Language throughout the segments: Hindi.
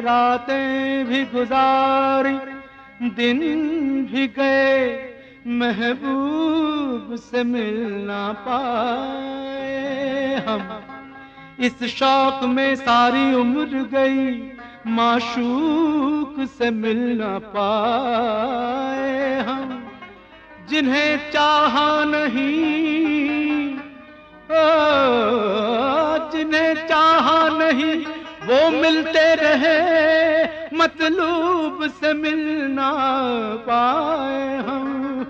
रातें भी गुजारी, दिन भी गए, महबूब से मिल ना पाए हम। इस शौक में सारी उम्र गई, माशूक से मिल ना पाए हम। जिन्हें चाहा नहीं, जिन्हें चाहा नहीं, वो मिलते रहे, मतलूब से मिल ना पाए हम।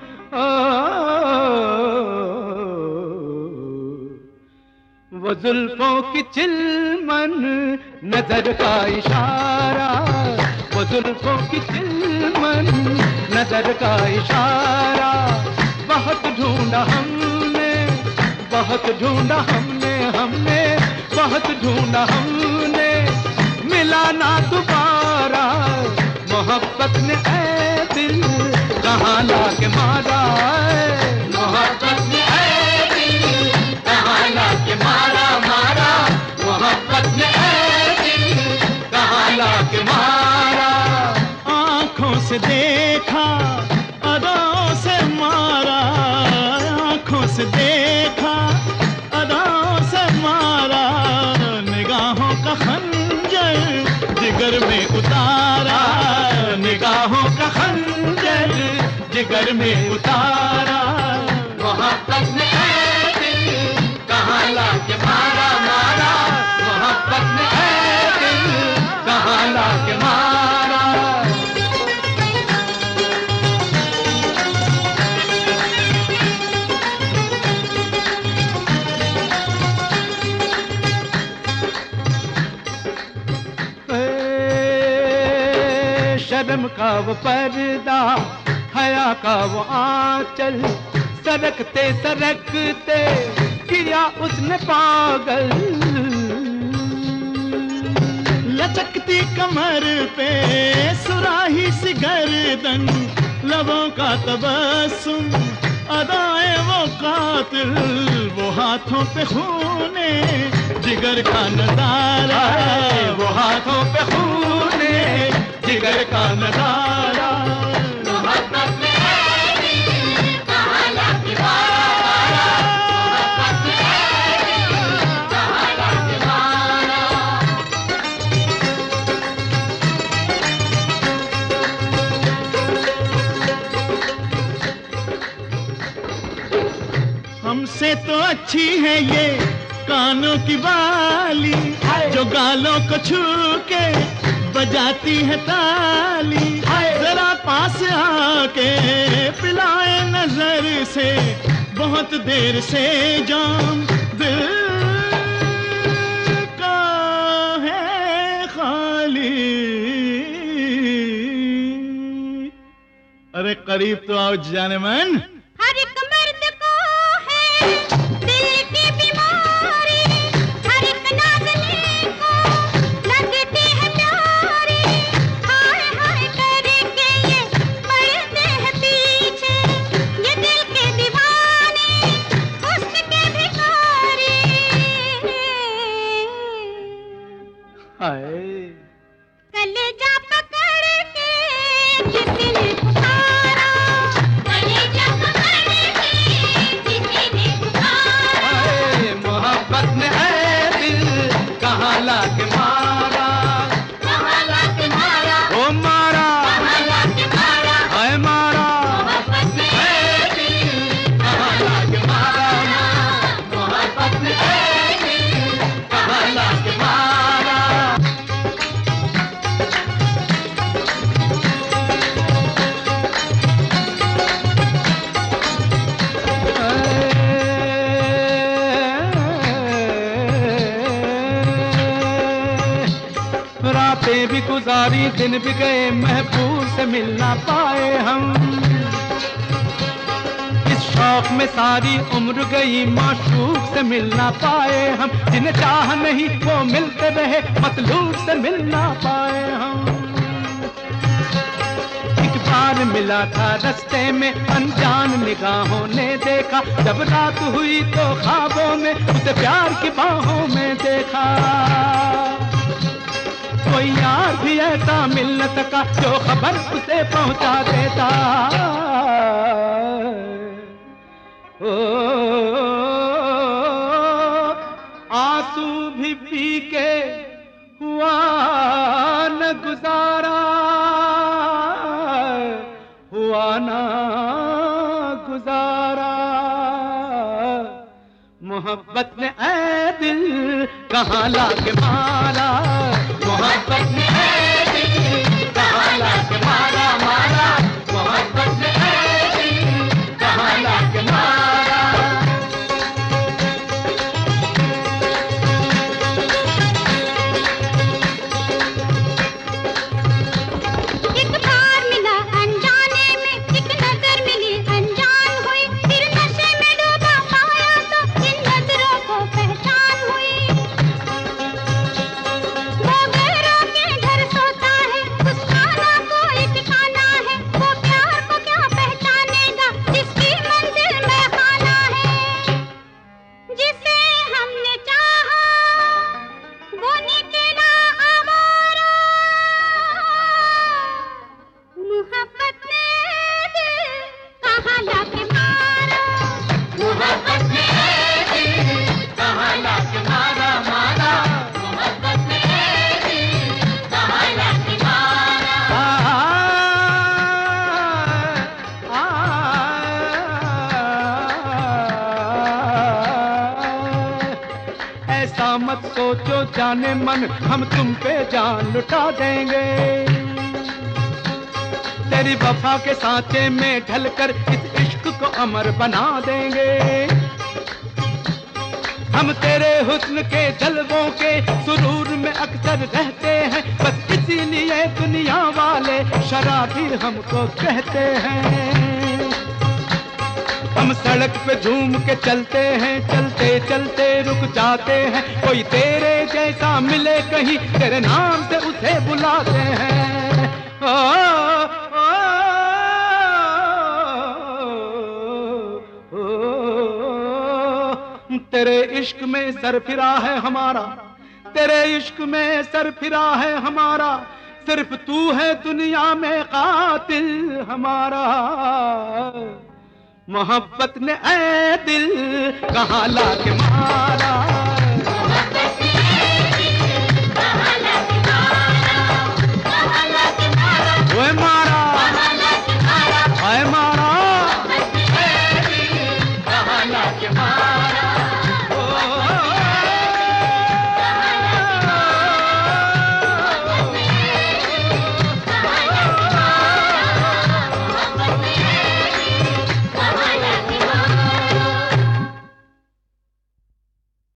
वो जुल्फों की चिलमन, नजर का इशारा, वो जुल्फों की चिलमन, नजर का इशारा। बहुत ढूंढा हमने, बहुत ढूंढा हमने, हमने बहुत ढूंढा हमने, मिला ना दोबारा। मोहब्बत ने ऐ दिल कहाँ लाके मारा, मोहब्बत ने ऐ दिल कहाँ लाके मारा, मारा। मोहब्बत ने ऐ दिल कहाँ लाके मारा। आँखों से देखा, अदाओं से मारा, आँखों से देखा, अदाओं से मारा। निगाहों का खंजर जिगर में उतारा, निगाहों का खंजर जिगर में उतारा। मोहब्बत ने ऐ दिल कहाँ लाके मारा, मारा। मोहब्बत ने ऐ दिल कहाँ लाके मारा। शर्म का वो पर्दा, हया का वो आंचल, सरकते सरकते किया उसने पागल। लचकती कमर पे सुराही सी गर्दन, लबों का तबस्सुम, अदाएं वो कातिल। वो हाथों पे खूने जिगर का नजारा, वो हाथों पे खूने जिगर का नजारा। मोहब्बत में ऐ दिल कहाँ लाके मारा, मोहब्बत में ऐ दिल कहाँ लाके मारा। हमसे तो अच्छी है ये कानों की बाली, जो गालों को छू के बजाती है ताली। जरा पास आके पिलाए नजर से, बहुत देर से जाम दिल का है खाली। अरे करीब तो आओ जाने मन। हर एक मर्द को है दिल की बीमारी, हर एक नाज़नीन को लगती है प्यारी। हाय हाय करके ये पड़ते हैं पीछे, ये दिल के दीवाने, हुस्न के भिखारी। हाय कलेजा पकड़ के किसी ने पुकारा, कलेजा पकड़ के किसी ने पुकारा। हाय, मोहब्बत ने ऐ दिल कहाँ लाके मारा, कहाँ लाके मारा, ओ मारा, कहाँ लाके मारा। हाय मारा। मोहब्बत ने ऐ दिल कहाँ लाके मारा, मोहब्बत ने ऐ दिल कहाँ लाके मारा। रातें भी गुजारी, दिन भी गए, महबूब से मिल ना पाए हम। इस शौक में सारी उम्र गई, माशूक से मिल ना पाए हम। जिन्हें चाह नहीं वो मिलते रहे, मतलूब से मिल ना पाए हम। एक बार मिला था रास्ते में, अनजान निगाहों ने देखा। जब रात हुई तो ख्वाबों में उसे प्यार की बाहों में देखा। कोई यार भी ऐसा मिल न सका जो खबर उसे पहुंचा देता। ओ आंसू भी पी के हुआ न गुजारा, हुआ न गुजारा। मोहब्बत ने ऐ दिल कहाँ लाके मारा, मोहब्बत ने ऐ दिल कहाँ लाके मारा, मारा। मोहब्बत ने ऐ दिल कहाँ लाके मारा। एक बार मिला अनजाने में, एक नजर मिली अनजान हुई, फिर नशे में डूबा पाया तो इन नजरों को पहचान हुई। वो गैरों के घर सोता है, उसका ना कोई ठिकाना है, वो प्यार को क्या पहचानेगा जिसकी मंजिल में खाना है। जिसे हमने चाहा वो निकला आवारा, मोहब्बत ने दिल कहाँ लाके मारा, मोहब्बत ने ऐ दिल कहाँ लाके मारा, मारा। मोहब्बत ने ऐ दिल कहाँ लाके मारा। ऐसा मत सोचो जाने मन हम तुम पे जान लुटा देंगे, तेरी वफा के सांचे में ढलकर इस इश्क को अमर बना देंगे। हम तेरे हुस्न के जलवों के सुरूर में अक्सर रहते हैं, बस इसीलिए दुनिया वाले शराबी हमको कहते हैं। हम सड़क पे झूम के चलते हैं, चलते चलते रुक जाते हैं, कोई तेरे जैसा मिले कहीं तेरे नाम से उसे बुलाते हैं। तेरे इश्क में सर फिरा है हमारा, तेरे इश्क में सर फिरा है हमारा, सिर्फ तू है दुनिया में कातिल हमारा। मोहब्बत ने ऐ दिल कहाँ लाके मारा,